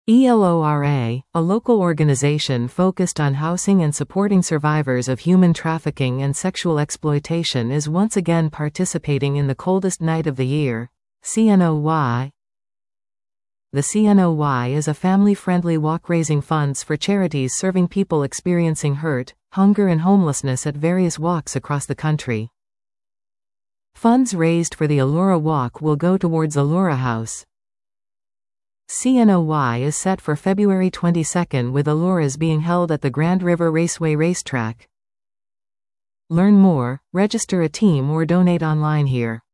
ELORA, a local organization focused on housing and supporting survivors of human trafficking and sexual exploitation, is once again participating in the coldest night of the year. CNOY. The CNOY is a family-friendly walk raising funds for charities serving people experiencing hurt, hunger and homelessness at various walks across the country. Funds raised for the Allura Walk will go towards Allura House. CNOY is set for February 22 with Alluras being held at the Grand River Raceway Racetrack. Learn more, register a team or donate online here.